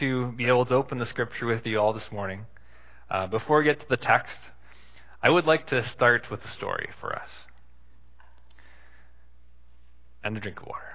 to be able to open the scripture with you all this morning. Before we get to the text, I would like to start with a story for us. And a drink of water.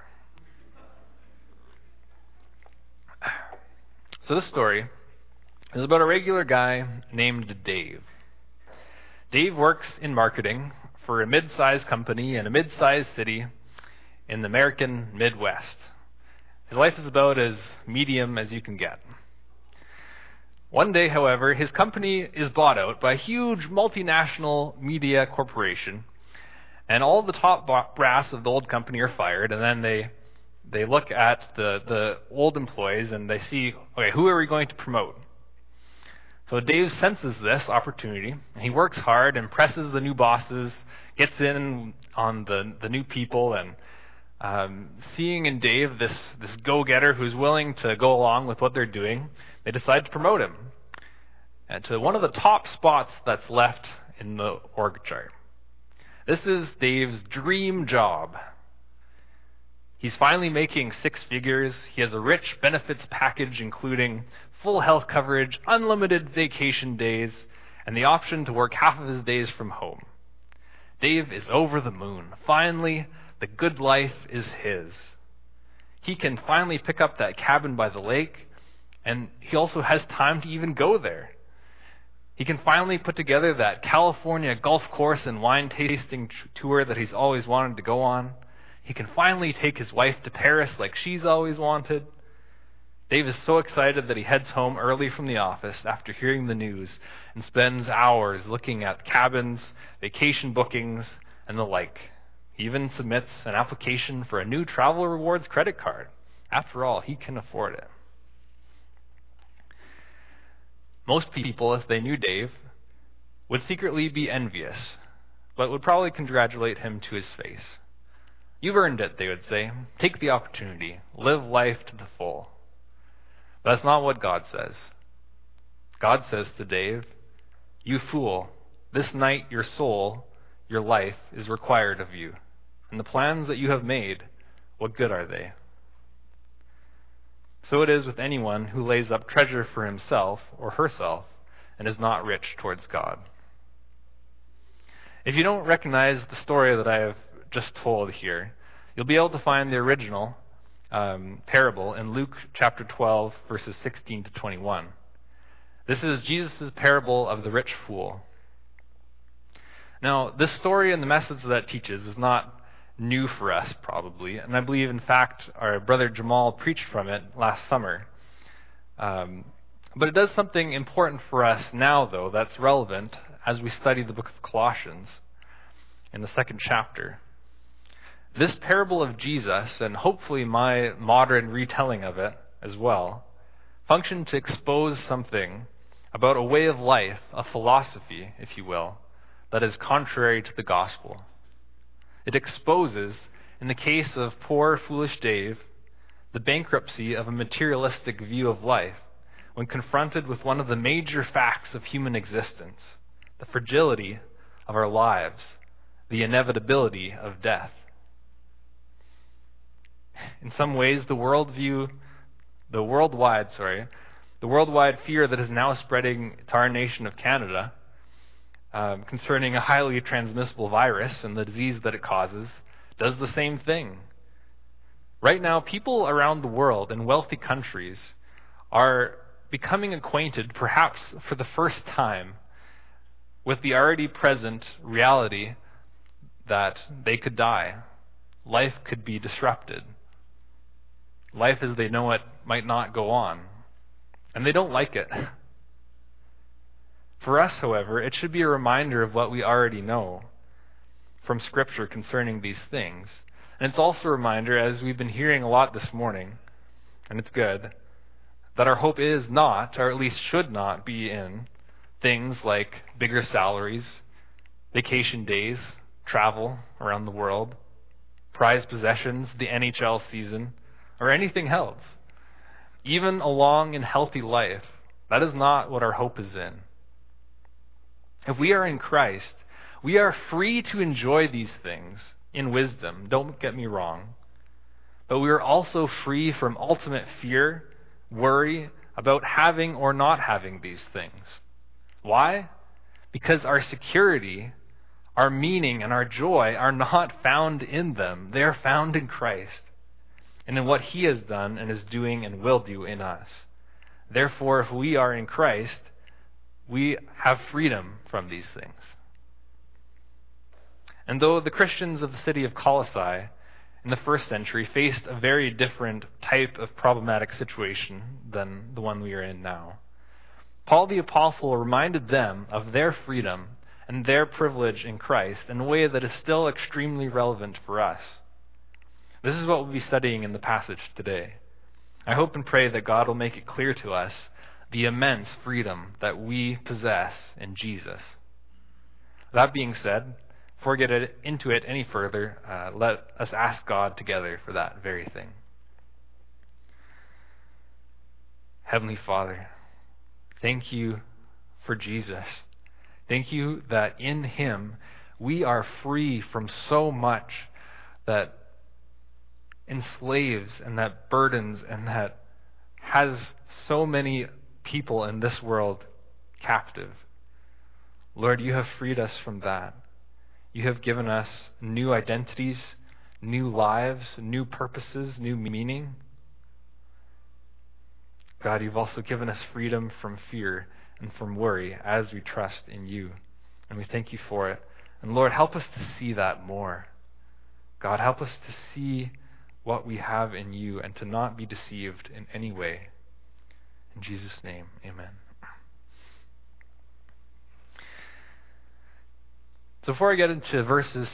So this story is about a regular guy named Dave. Dave works in marketing for a mid-sized company in a mid-sized city in the American Midwest. His life is about as medium as you can get. One day, however, his company is bought out by a huge multinational media corporation, and all the top brass of the old company are fired, and then they look at the old employees and they see, okay, who are we going to promote? So Dave senses this opportunity, and he works hard, impresses the new bosses, gets in on the new people, and seeing in Dave this go-getter who's willing to go along with what they're doing, they decide to promote him and to one of the top spots that's left in the org chart. This is Dave's dream job. He's finally making six figures. He has a rich benefits package including full health coverage, unlimited vacation days, and the option to work half of his days from home. Dave is over the moon. Finally, the good life is his. He can finally pick up that cabin by the lake, and he also has time to even go there. He can finally put together that California golf course and wine tasting tour that he's always wanted to go on. He can finally take his wife to Paris like she's always wanted. Dave is so excited that he heads home early from the office after hearing the news and spends hours looking at cabins, vacation bookings, and the like. He even submits an application for a new travel rewards credit card. After all, he can afford it. Most people, if they knew Dave, would secretly be envious, but would probably congratulate him to his face. You've earned it, they would say. Take the opportunity. Live life to the full. But that's not what God says. God says to Dave, "You fool, this night your soul, your life, is required of you. And the plans that you have made, what good are they?" So it is with anyone who lays up treasure for himself or herself and is not rich towards God. If you don't recognize the story that I have just told here, you'll be able to find the original parable in Luke chapter 12, verses 16 to 21. This is Jesus' parable of the rich fool. Now, this story and the message that it teaches is not new for us, probably, and I believe, in fact, our brother Jamal preached from it last summer. But it does something important for us now, though, that's relevant as we study the book of Colossians in the second chapter. This parable of Jesus, and hopefully my modern retelling of it as well, function to expose something about a way of life, a philosophy, if you will, that is contrary to the gospel. It exposes, in the case of poor, foolish Dave, the bankruptcy of a materialistic view of life when confronted with one of the major facts of human existence, the fragility of our lives, the inevitability of death. In some ways, the worldwide fear that is now spreading to our nation of Canada concerning a highly transmissible virus and the disease that it causes does the same thing. Right now, people around the world in wealthy countries are becoming acquainted, perhaps for the first time, with the already present reality that they could die. Life could be disrupted. Life as they know it might not go on. And they don't like it. For us, however, it should be a reminder of what we already know from Scripture concerning these things. And it's also a reminder, as we've been hearing a lot this morning, and it's good, that our hope is not, or at least should not be in, things like bigger salaries, vacation days, travel around the world, prized possessions, the NHL season, or anything else. Even a long and healthy life, that is not what our hope is in. If we are in Christ, we are free to enjoy these things in wisdom, don't get me wrong. But we are also free from ultimate fear, worry, about having or not having these things. Why? Because our security, our meaning, and our joy are not found in them. They are found in Christ and in what He has done and is doing and will do in us. Therefore, if we are in Christ, we have freedom from these things. And though the Christians of the city of Colossae in the first century faced a very different type of problematic situation than the one we are in now, Paul the Apostle reminded them of their freedom and their privilege in Christ in a way that is still extremely relevant for us. This is what we'll be studying in the passage today. I hope and pray that God will make it clear to us the immense freedom that we possess in Jesus. That being said, before we get into it any further, let us ask God together for that very thing. Heavenly Father, thank you for Jesus. Thank you that in Him we are free from so much that enslaves and that burdens and that has so many people in this world captive. Lord, you have freed us from that. You have given us new identities, new lives, new purposes, new meaning. God, you've also given us freedom from fear and from worry as we trust in you. And we thank you for it. And Lord, help us to see that more. God, help us to see what we have in you and to not be deceived in any way. In Jesus' name, amen. So before I get into verses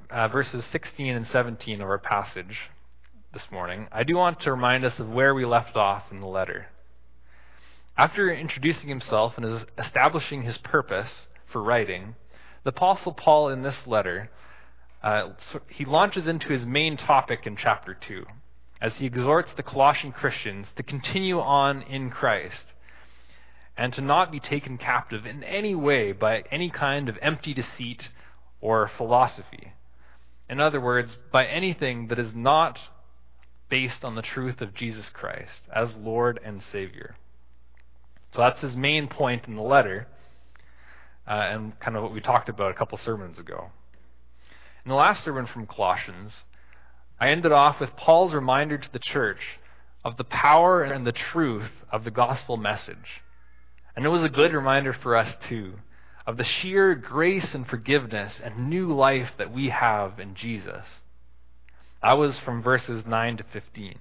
16 and 17 of our passage this morning, I do want to remind us of where we left off in the letter. After introducing himself and establishing his purpose for writing, the Apostle Paul in this letter, he launches into his main topic in chapter 2, as he exhorts the Colossian Christians to continue on in Christ and to not be taken captive in any way by any kind of empty deceit or philosophy. In other words, by anything that is not based on the truth of Jesus Christ as Lord and Savior. So that's his main point in the letter, and kind of what we talked about a couple sermons ago. In the last sermon from Colossians, I ended off with Paul's reminder to the church of the power and the truth of the gospel message. And it was a good reminder for us too, of the sheer grace and forgiveness and new life that we have in Jesus. That was from verses 9 to 15.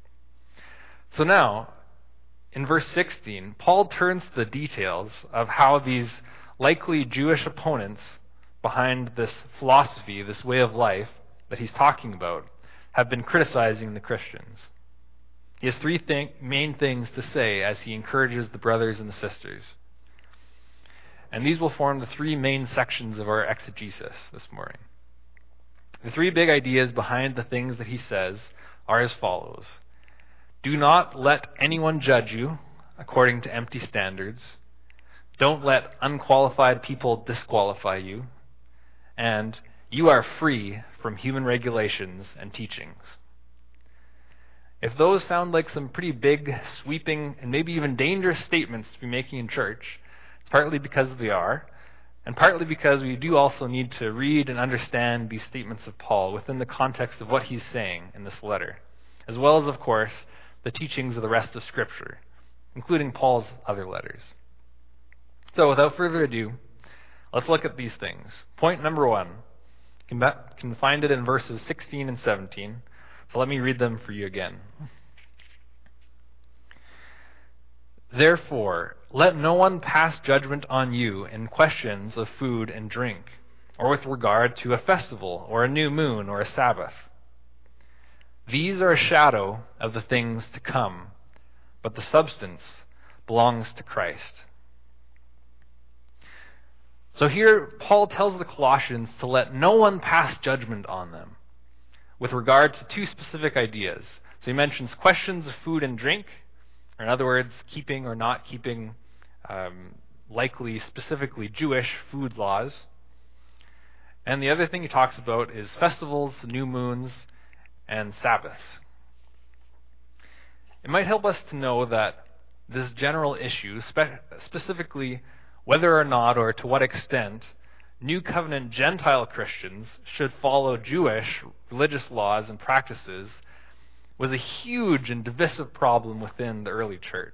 So now, in verse 16, Paul turns to the details of how these likely Jewish opponents behind this philosophy, this way of life that he's talking about, have been criticizing the Christians. He has three main things to say as he encourages the brothers and the sisters. And these will form the three main sections of our exegesis this morning. The three big ideas behind the things that he says are as follows. Do not let anyone judge you according to empty standards. Don't let unqualified people disqualify you. And you are free from human regulations and teachings. If those sound like some pretty big, sweeping, and maybe even dangerous statements to be making in church, it's partly because they are, and partly because we do also need to read and understand these statements of Paul within the context of what he's saying in this letter, as well as, of course, the teachings of the rest of Scripture, including Paul's other letters. So without further ado, let's look at these things. Point number 1. You can find it in verses 16 and 17. So let me read them for you again. Therefore, let no one pass judgment on you in questions of food and drink, or with regard to a festival, or a new moon, or a Sabbath. These are a shadow of the things to come, but the substance belongs to Christ. So here, Paul tells the Colossians to let no one pass judgment on them with regard to two specific ideas. So he mentions questions of food and drink, or in other words, keeping or not keeping likely specifically Jewish food laws. And the other thing he talks about is festivals, new moons, and Sabbaths. It might help us to know that this general issue, specifically whether or not or to what extent New Covenant Gentile Christians should follow Jewish religious laws and practices, was a huge and divisive problem within the early church.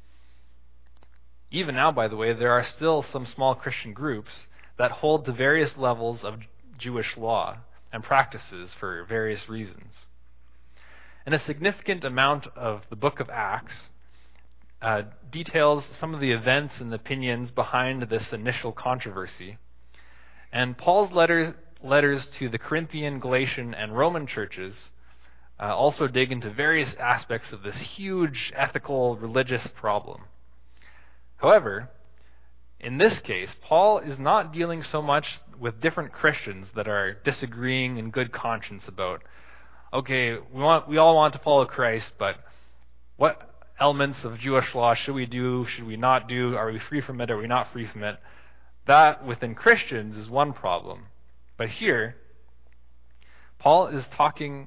Even now, by the way, there are still some small Christian groups that hold to various levels of Jewish law and practices for various reasons. And a significant amount of the book of Acts details some of the events and opinions behind this initial controversy. And Paul's letters to the Corinthian, Galatian, and Roman churches also dig into various aspects of this huge ethical, religious problem. However, in this case, Paul is not dealing so much with different Christians that are disagreeing in good conscience about, okay, we all want to follow Christ, but what elements of Jewish law should we do, should we not do, are we free from it, are we not free from it? That, within Christians, is one problem. But here, Paul is talking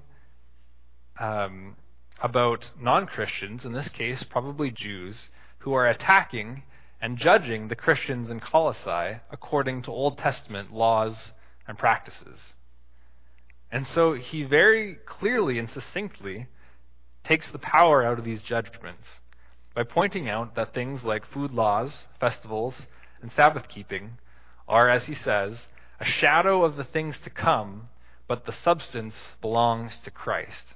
about non-Christians, in this case probably Jews, who are attacking and judging the Christians in Colossae according to Old Testament laws and practices. And so he very clearly and succinctly takes the power out of these judgments by pointing out that things like food laws, festivals, and Sabbath keeping are, as he says, a shadow of the things to come, but the substance belongs to Christ.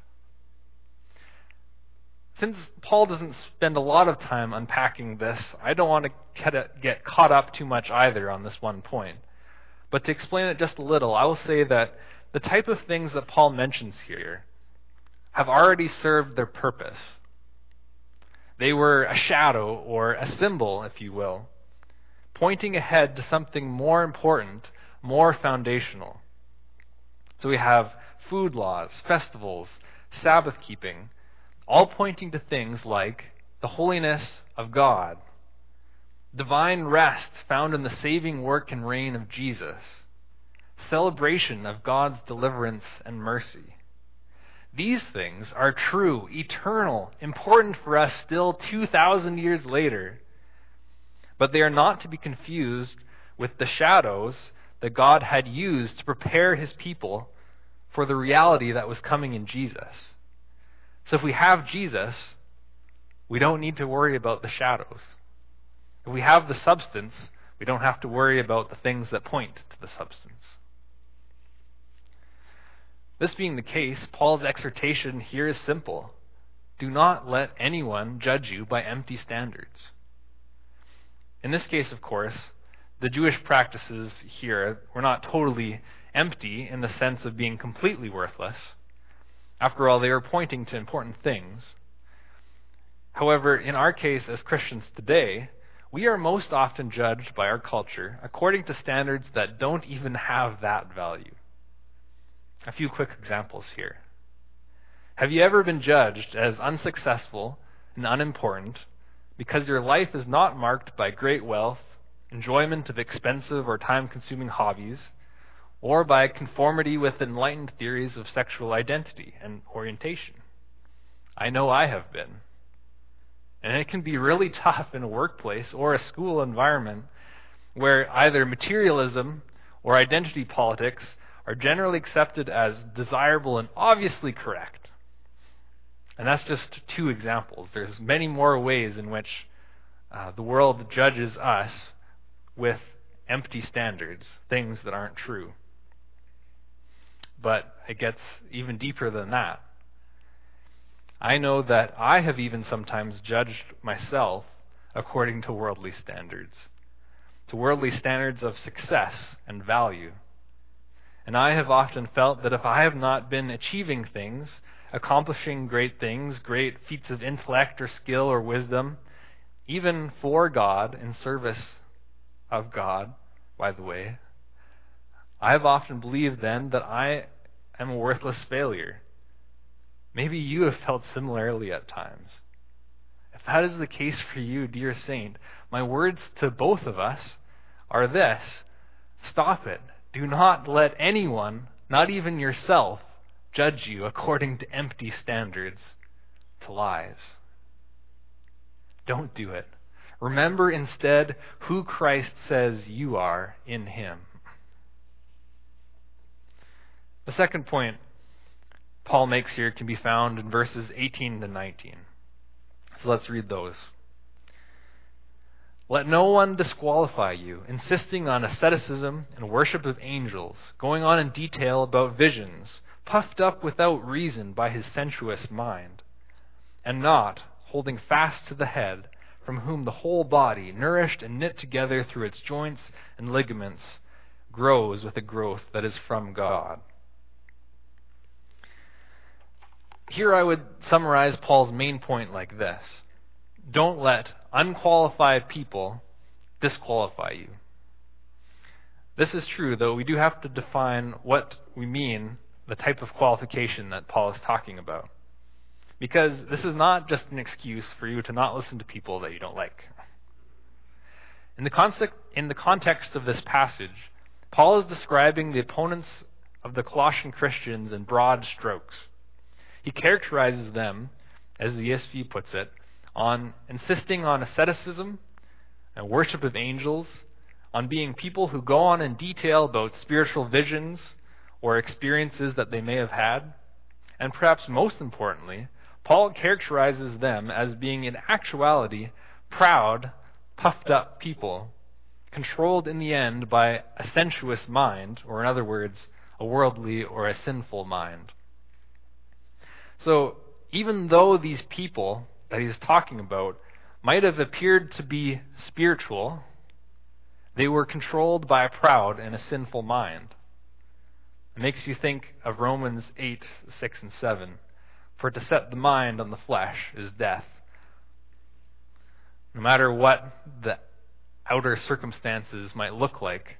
Since Paul doesn't spend a lot of time unpacking this, I don't want to get caught up too much either on this one point. But to explain it just a little, I will say that the type of things that Paul mentions here have already served their purpose. They were a shadow, or a symbol, if you will, pointing ahead to something more important, more foundational. So we have food laws, festivals, Sabbath keeping, all pointing to things like the holiness of God, divine rest found in the saving work and reign of Jesus, celebration of God's deliverance and mercy. These things are true, eternal, important for us still 2,000 years later, but they are not to be confused with the shadows that God had used to prepare his people for the reality that was coming in Jesus. So if we have Jesus, we don't need to worry about the shadows. If we have the substance, we don't have to worry about the things that point to the substance. This being the case, Paul's exhortation here is simple. Do not let anyone judge you by empty standards. In this case, of course, the Jewish practices here were not totally empty in the sense of being completely worthless. After all, they are pointing to important things. However, in our case as Christians today, we are most often judged by our culture according to standards that don't even have that value. A few quick examples here. Have you ever been judged as unsuccessful and unimportant because your life is not marked by great wealth, enjoyment of expensive or time-consuming hobbies, or by conformity with enlightened theories of sexual identity and orientation? I know I have been. And it can be really tough in a workplace or a school environment where either materialism or identity politics are generally accepted as desirable and obviously correct. And that's just two examples. There's many more ways in which the world judges us with empty standards, things that aren't true. But it gets even deeper than that. I know that I have even sometimes judged myself according to worldly standards of success and value. And I have often felt that if I have not been achieving things, accomplishing great things, great feats of intellect or skill or wisdom, even for God, in service of God, by the way, I have often believed then that I am a worthless failure. Maybe you have felt similarly at times. If that is the case for you, dear saint, my words to both of us are this: stop it. Do not let anyone, not even yourself, judge you according to empty standards, to lies. Don't do it. Remember instead who Christ says you are in him. The second point Paul makes here can be found in verses 18 to 19. So let's read those. Let no one disqualify you, insisting on asceticism and worship of angels, going on in detail about visions, puffed up without reason by his sensuous mind, and not holding fast to the head, from whom the whole body, nourished and knit together through its joints and ligaments, grows with a growth that is from God. Here I would summarize Paul's main point like this. Don't let unqualified people disqualify you. This is true, though we do have to define what we mean, the type of qualification that Paul is talking about. Because this is not just an excuse for you to not listen to people that you don't like. In the context of this passage, Paul is describing the opponents of the Colossian Christians in broad strokes. He characterizes them, as the ESV puts it, on insisting on asceticism and worship of angels, on being people who go on in detail about spiritual visions or experiences that they may have had, and perhaps most importantly, Paul characterizes them as being in actuality proud, puffed up people, controlled in the end by a sensuous mind, or in other words, a worldly or a sinful mind. So even though these people that he's talking about might have appeared to be spiritual, they were controlled by a proud and a sinful mind. It makes you think of Romans 8, 6, and 7. For to set the mind on the flesh is death. No matter what the outer circumstances might look like,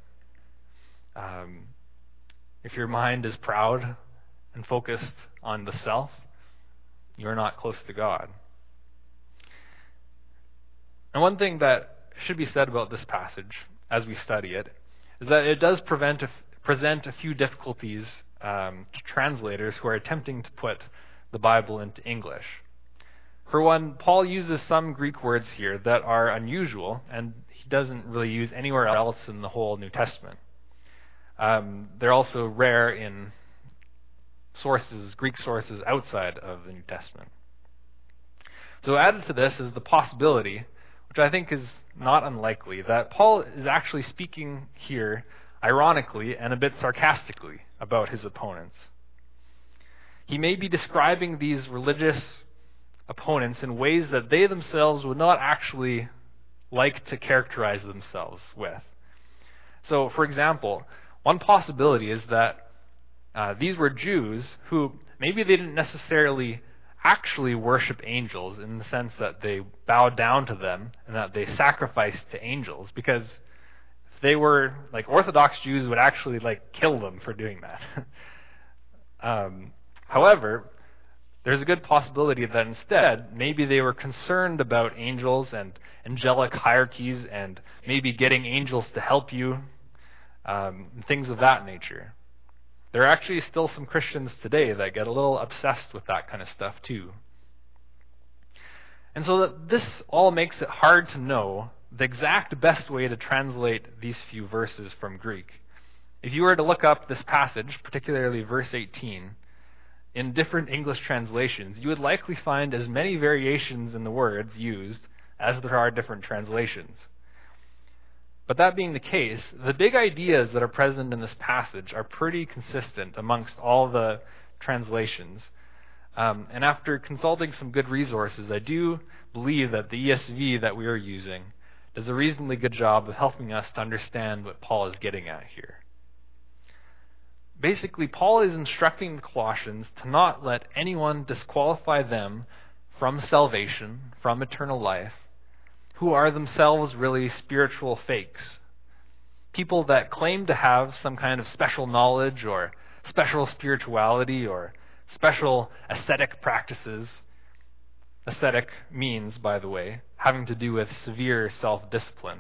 if your mind is proud and focused on the self, you're not close to God. And one thing that should be said about this passage as we study it is that it does present a few difficulties to translators who are attempting to put the Bible into English. For one, Paul uses some Greek words here that are unusual, and he doesn't really use anywhere else in the whole New Testament. They're also rare in Greek sources outside of the New Testament. So added to this is the possibility, which I think is not unlikely, that Paul is actually speaking here ironically and a bit sarcastically about his opponents. He may be describing these religious opponents in ways that they themselves would not actually like to characterize themselves with. So, for example, one possibility is that these were Jews who maybe they didn't necessarily actually worship angels in the sense that they bowed down to them and that they sacrificed to angels, because if they were like Orthodox Jews would actually kill them for doing that. However, there's a good possibility that instead maybe they were concerned about angels and angelic hierarchies and maybe getting angels to help you, things of that nature. There are actually still some Christians today that get a little obsessed with that kind of stuff too. And so this all makes it hard to know the exact best way to translate these few verses from Greek. If you were to look up this passage, particularly verse 18, in different English translations, you would likely find as many variations in the words used as there are different translations. But that being the case, the big ideas that are present in this passage are pretty consistent amongst all the translations. And after consulting some good resources, I do believe that the ESV that we are using does a reasonably good job of helping us to understand what Paul is getting at here. Basically, Paul is instructing the Colossians to not let anyone disqualify them from salvation, from eternal life, who are themselves really spiritual fakes. People that claim to have some kind of special knowledge or special spirituality or special ascetic practices. Ascetic means, by the way, having to do with severe self-discipline.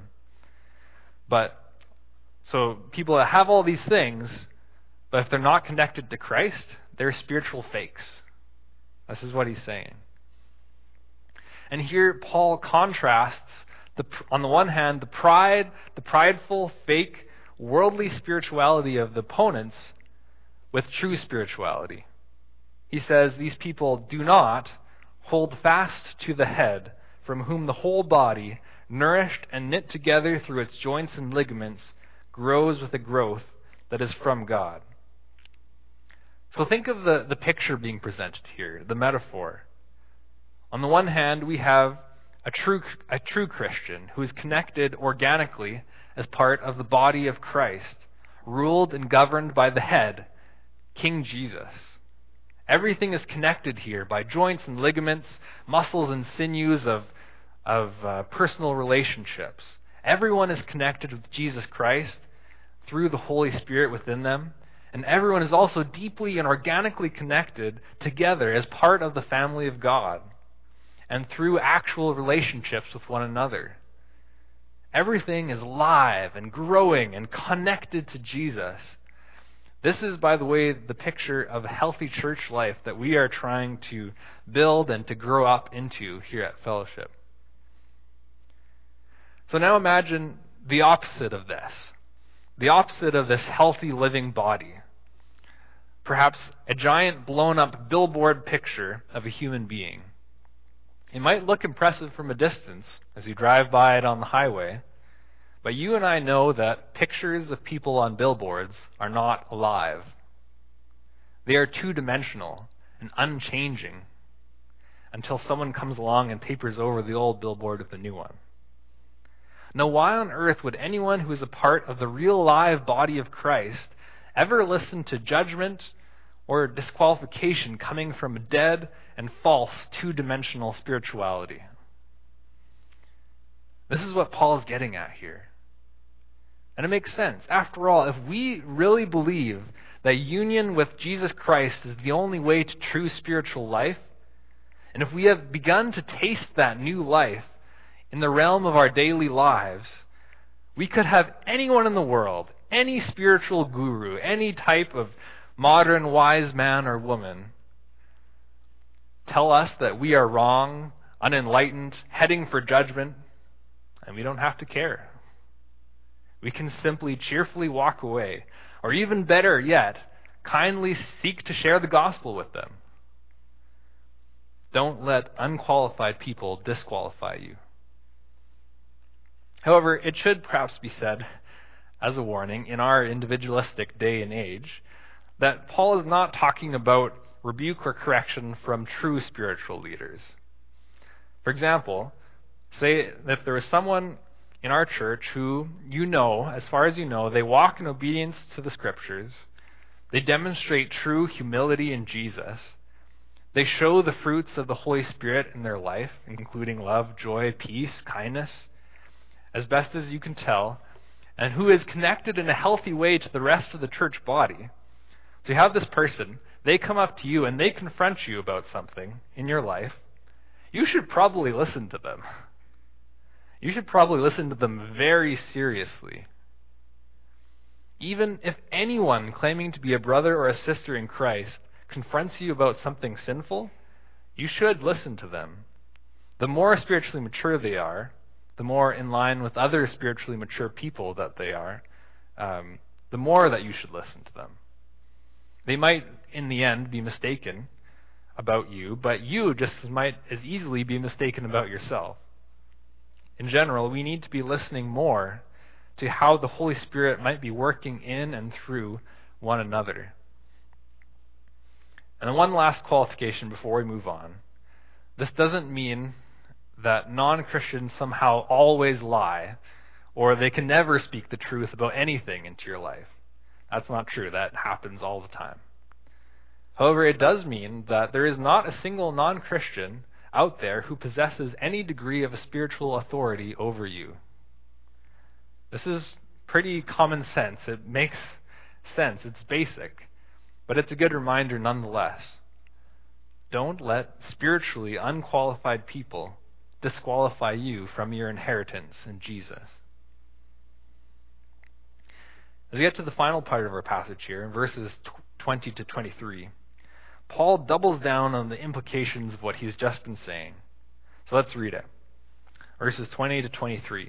So people that have all these things, but if they're not connected to Christ, they're spiritual fakes. This is what he's saying. And here Paul contrasts, on the one hand, the prideful, fake, worldly spirituality of the opponents with true spirituality. He says these people do not hold fast to the head, from whom the whole body, nourished and knit together through its joints and ligaments, grows with a growth that is from God. So think of the picture being presented here, the metaphor. On the one hand, we have a true Christian who is connected organically as part of the body of Christ, ruled and governed by the head, King Jesus. Everything is connected here by joints and ligaments, muscles and sinews of personal relationships. Everyone is connected with Jesus Christ through the Holy Spirit within them, and everyone is also deeply and organically connected together as part of the family of God and through actual relationships with one another. Everything is alive and growing and connected to Jesus. This is, by the way, the picture of a healthy church life that we are trying to build and to grow up into here at Fellowship. So now imagine the opposite of this. The opposite of this healthy living body. Perhaps a giant blown up billboard picture of a human being. It might look impressive from a distance as you drive by it on the highway, but you and I know that pictures of people on billboards are not alive. They are two-dimensional and unchanging until someone comes along and papers over the old billboard with the new one. Now, why on earth would anyone who is a part of the real live body of Christ ever listen to judgment or disqualification coming from a dead and false two-dimensional spirituality? This is what Paul is getting at here. And it makes sense. After all, if we really believe that union with Jesus Christ is the only way to true spiritual life, and if we have begun to taste that new life in the realm of our daily lives, we could have anyone in the world, any spiritual guru, any type of modern wise man or woman, tell us that we are wrong, unenlightened, heading for judgment, and we don't have to care. We can simply cheerfully walk away, or even better yet, kindly seek to share the gospel with them. Don't let unqualified people disqualify you. However, it should perhaps be said, as a warning, in our individualistic day and age, that Paul is not talking about rebuke or correction from true spiritual leaders. For example, say if there was someone in our church who, as far as you know, they walk in obedience to the Scriptures, they demonstrate true humility in Jesus, they show the fruits of the Holy Spirit in their life, including love, joy, peace, kindness, as best as you can tell, and who is connected in a healthy way to the rest of the church body. So you have this person, they come up to you and they confront you about something in your life. You should probably listen to them. You should probably listen to them very seriously. Even if anyone claiming to be a brother or a sister in Christ confronts you about something sinful, you should listen to them. The more spiritually mature they are, the more in line with other spiritually mature people that they are, the more that you should listen to them. They might, in the end, be mistaken about you, but you just might as easily be mistaken about yourself. In general, we need to be listening more to how the Holy Spirit might be working in and through one another. And then one last qualification before we move on. This doesn't mean that non-Christians somehow always lie, or they can never speak the truth about anything into your life. That's not true. That happens all the time. However, it does mean that there is not a single non-Christian out there who possesses any degree of a spiritual authority over you. This is pretty common sense. It makes sense. It's basic. But it's a good reminder nonetheless. Don't let spiritually unqualified people disqualify you from your inheritance in Jesus. As we get to the final part of our passage here, in verses 20 to 23, Paul doubles down on the implications of what he's just been saying. So let's read it. Verses 20 to 23.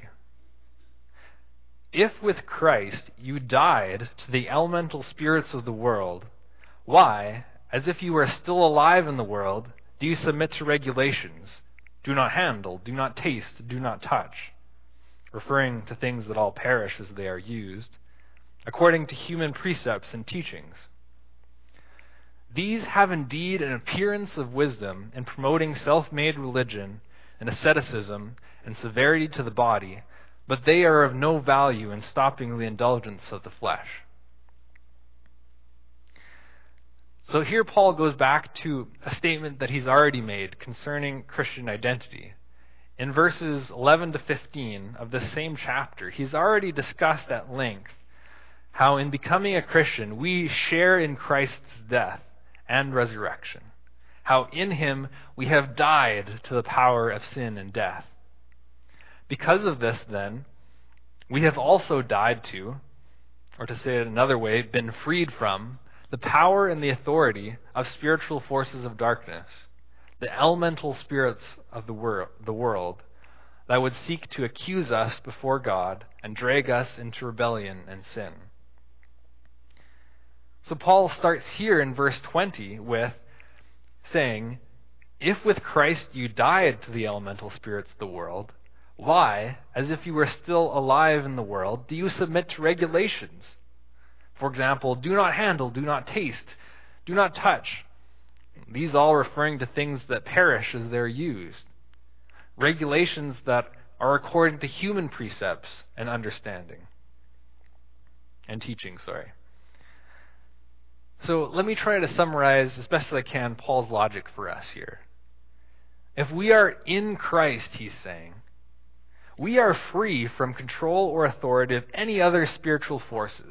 If with Christ you died to the elemental spirits of the world, why, as if you were still alive in the world, do you submit to regulations? Do not handle, do not taste, do not touch, referring to things that all perish as they are used, according to human precepts and teachings. These have indeed an appearance of wisdom in promoting self-made religion and asceticism and severity to the body, but they are of no value in stopping the indulgence of the flesh. So here Paul goes back to a statement that he's already made concerning Christian identity. In verses 11 to 15 of this same chapter, he's already discussed at length how in becoming a Christian we share in Christ's death and resurrection, how in him we have died to the power of sin and death. Because of this, then, we have also died to, or to say it another way, been freed from, the power and the authority of spiritual forces of darkness, the elemental spirits of the world that would seek to accuse us before God and drag us into rebellion and sin. So Paul starts here in verse 20 with saying, if with Christ you died to the elemental spirits of the world, why, as if you were still alive in the world, do you submit to regulations? For example, do not handle, do not taste, do not touch. These all referring to things that perish as they're used. Regulations that are according to human precepts and understanding. And teaching, sorry. So let me try to summarize as best as I can Paul's logic for us here. If we are in Christ, he's saying, we are free from control or authority of any other spiritual forces.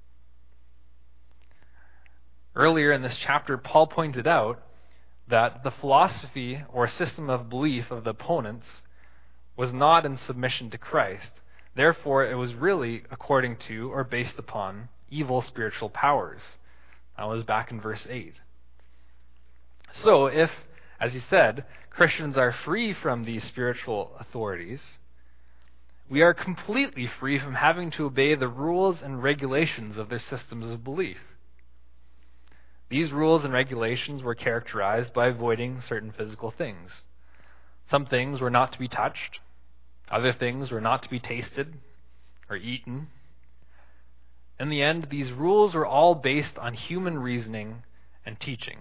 Earlier in this chapter, Paul pointed out that the philosophy or system of belief of the opponents was not in submission to Christ. Therefore, it was really according to or based upon evil spiritual powers. That was back in verse 8. So if, as he said, Christians are free from these spiritual authorities, we are completely free from having to obey the rules and regulations of their systems of belief. These rules and regulations were characterized by avoiding certain physical things. Some things were not to be touched. Other things were not to be tasted or eaten. In the end, these rules were all based on human reasoning and teaching.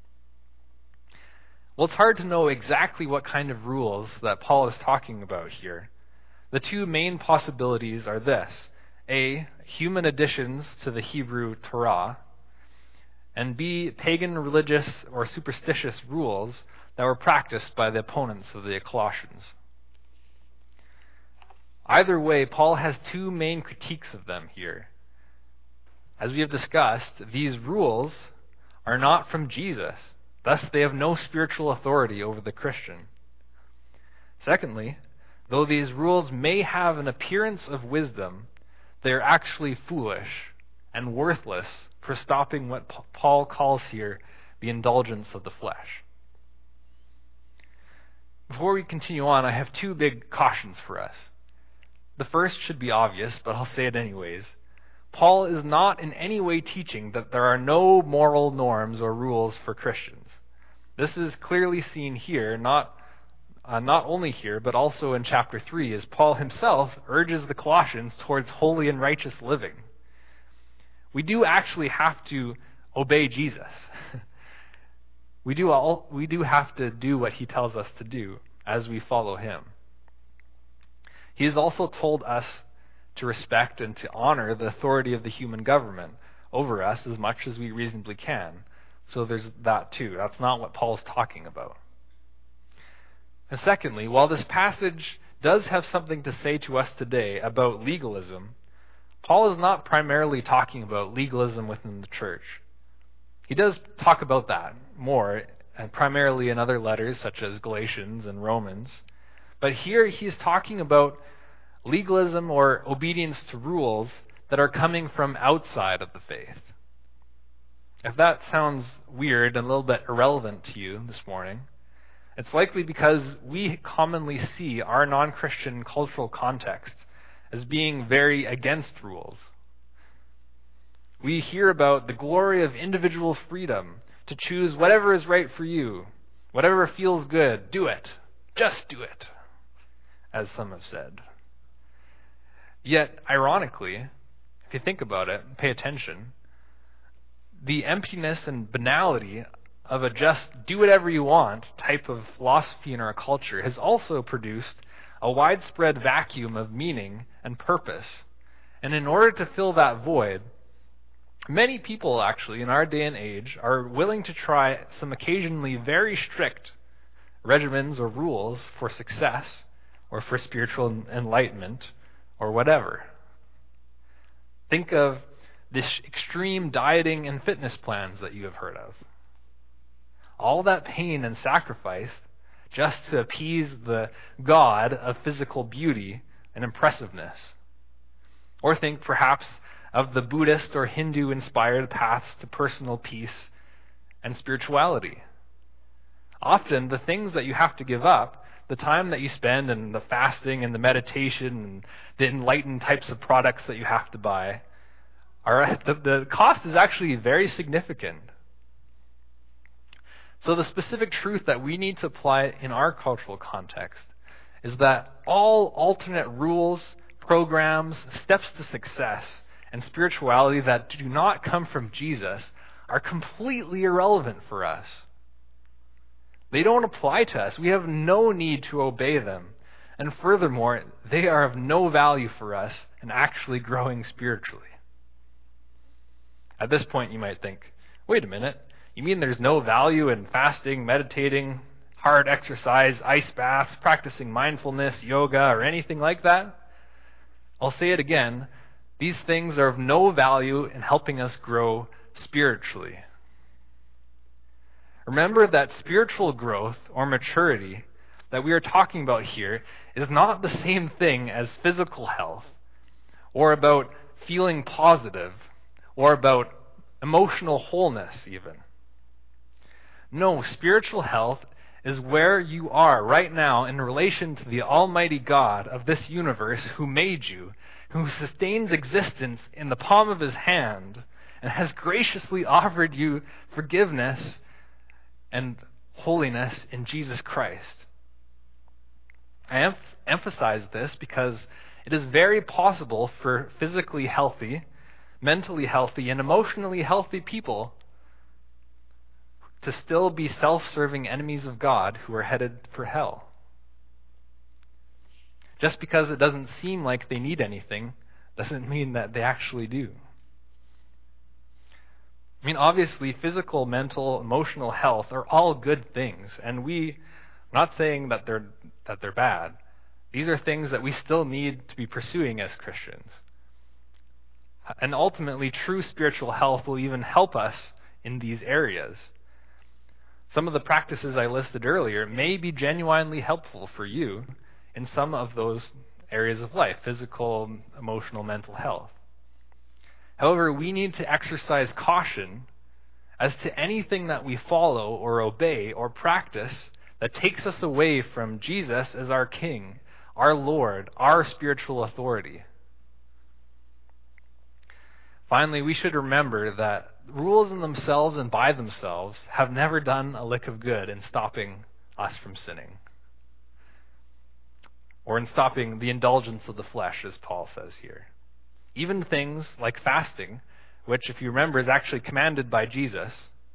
Well, it's hard to know exactly what kind of rules that Paul is talking about here. The two main possibilities are this: A, human additions to the Hebrew Torah, and B, pagan religious or superstitious rules that were practiced by the opponents of the Colossians. Either way, Paul has two main critiques of them here. As we have discussed, these rules are not from Jesus. Thus, they have no spiritual authority over the Christian. Secondly, though these rules may have an appearance of wisdom, they are actually foolish and worthless for stopping what Paul calls here the indulgence of the flesh. Before we continue on, I have two big cautions for us. The first should be obvious, but I'll say it anyways. Paul is not in any way teaching that there are no moral norms or rules for Christians. This is clearly seen here, not only here, but also in chapter 3, as Paul himself urges the Colossians towards holy and righteous living. We do actually have to obey Jesus. We do have to do what he tells us to do as we follow him. He has also told us to respect and to honor the authority of the human government over us as much as we reasonably can. So there's that too. That's not what Paul's talking about. And secondly, while this passage does have something to say to us today about legalism, Paul is not primarily talking about legalism within the church. He does talk about that more, and primarily in other letters such as Galatians and Romans. But here he's talking about legalism or obedience to rules that are coming from outside of the faith. If that sounds weird and a little bit irrelevant to you this morning, It's likely because we commonly see our non-Christian cultural context as being very against rules. We hear about the glory of individual freedom to choose whatever is right for you, whatever feels good, do it. Just do it, as some have said. Yet, ironically, if you think about it, pay attention, the emptiness and banality of a just do whatever you want type of philosophy in our culture has also produced a widespread vacuum of meaning and purpose. And in order to fill that void, many people actually in our day and age are willing to try some occasionally very strict regimens or rules for success or for spiritual enlightenment or whatever. Think of this extreme dieting and fitness plans that you have heard of. All that pain and sacrifice just to appease the god of physical beauty and impressiveness. Or think perhaps of the Buddhist or Hindu-inspired paths to personal peace and spirituality. Often the things that you have to give up, the time that you spend in the fasting and the meditation and the enlightened types of products that you have to buy, the cost is actually very significant. So the specific truth that we need to apply in our cultural context is that all alternate rules, programs, steps to success, and spirituality that do not come from Jesus are completely irrelevant for us. They don't apply to us. We have no need to obey them. And furthermore, they are of no value for us in actually growing spiritually. At this point, you might think, wait a minute, you mean there's no value in fasting, meditating, hard exercise, ice baths, practicing mindfulness, yoga, or anything like that? I'll say it again. These things are of no value in helping us grow spiritually. Remember that spiritual growth or maturity that we are talking about here is not the same thing as physical health, or about feeling positive, or about emotional wholeness even. No, spiritual health is where you are right now in relation to the Almighty God of this universe who made you, who sustains existence in the palm of his hand, and has graciously offered you forgiveness and holiness in Jesus Christ. I emphasize this because it is very possible for physically healthy, mentally healthy, and emotionally healthy people to still be self-serving enemies of God who are headed for hell. Just because it doesn't seem like they need anything doesn't mean that they actually do. I mean, obviously, physical, mental, emotional health are all good things, and I'm not saying that they're bad. These are things that we still need to be pursuing as Christians. And ultimately, true spiritual health will even help us in these areas. Some of the practices I listed earlier may be genuinely helpful for you in some of those areas of life, physical, emotional, mental health. However, we need to exercise caution as to anything that we follow or obey or practice that takes us away from Jesus as our King, our Lord, our spiritual authority. Finally, we should remember that rules in themselves and by themselves have never done a lick of good in stopping us from sinning, or in stopping the indulgence of the flesh, as Paul says here. Even things like fasting, which, if you remember, is actually commanded by Jesus,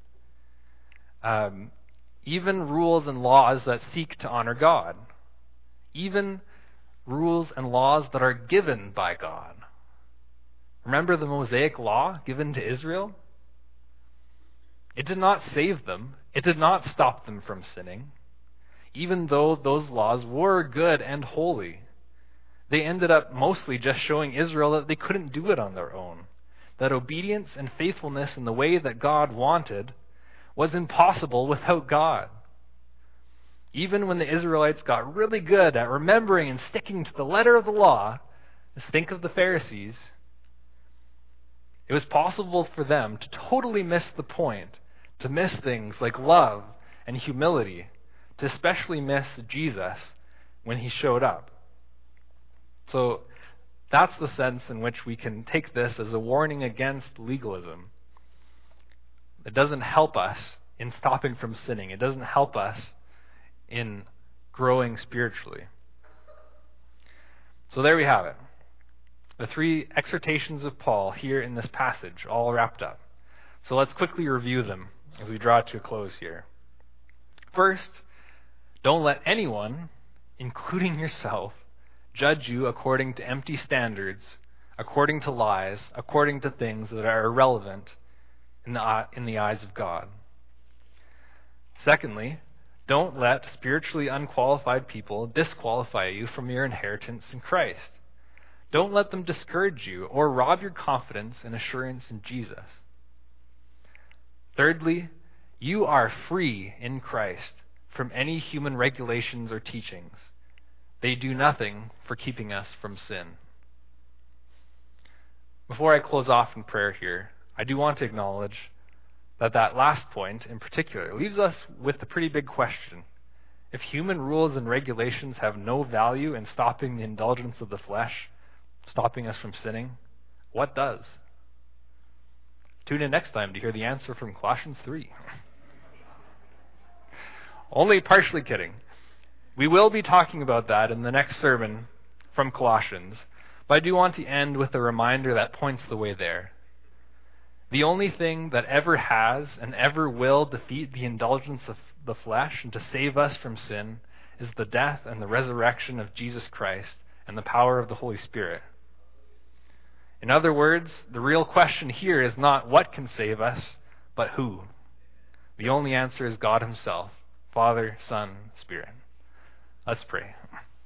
even rules and laws that seek to honor God, even rules and laws that are given by God. Remember the Mosaic law given to Israel? It did not save them. It did not stop them from sinning. Even though those laws were good and holy, they ended up mostly just showing Israel that they couldn't do it on their own, that obedience and faithfulness in the way that God wanted was impossible without God. Even when the Israelites got really good at remembering and sticking to the letter of the law, just think of the Pharisees, it was possible for them to totally miss the point, to miss things like love and humility, to especially miss Jesus when he showed up. So that's the sense in which we can take this as a warning against legalism. It doesn't help us in stopping from sinning. It doesn't help us in growing spiritually. So there we have it. The 3 exhortations of Paul here in this passage, all wrapped up. So let's quickly review them as we draw to a close here. First, don't let anyone, including yourself, judge you according to empty standards, according to lies, according to things that are irrelevant in the eyes of God. Secondly, don't let spiritually unqualified people disqualify you from your inheritance in Christ. Don't let them discourage you or rob your confidence and assurance in Jesus. Thirdly, you are free in Christ from any human regulations or teachings. They do nothing for keeping us from sin. Before I close off in prayer here, I do want to acknowledge that last point in particular leaves us with a pretty big question. If human rules and regulations have no value in stopping the indulgence of the flesh, stopping us from sinning, what does? Tune in next time to hear the answer from Colossians 3. Only partially kidding. We will be talking about that in the next sermon from Colossians, but I do want to end with a reminder that points the way there. The only thing that ever has and ever will defeat the indulgence of the flesh and to save us from sin is the death and the resurrection of Jesus Christ and the power of the Holy Spirit. In other words, the real question here is not what can save us, but who. The only answer is God himself, Father, Son, Spirit. Let's pray.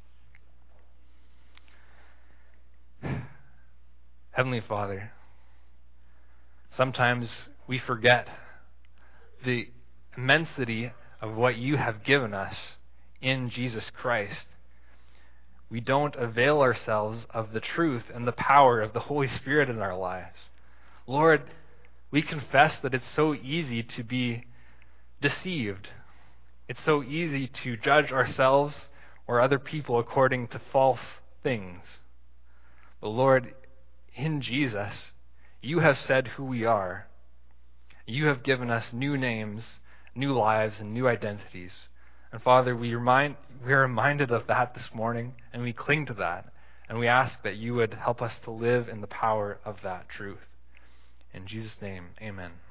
Heavenly Father, sometimes we forget the immensity of what you have given us in Jesus Christ. We don't avail ourselves of the truth and the power of the Holy Spirit in our lives. Lord, we confess that it's so easy to be deceived. It's so easy to judge ourselves or other people according to false things. But Lord, in Jesus, you have said who we are. You have given us new names, new lives, and new identities. And Father, we are reminded of that this morning, and we cling to that. And we ask that you would help us to live in the power of that truth. In Jesus' name, amen.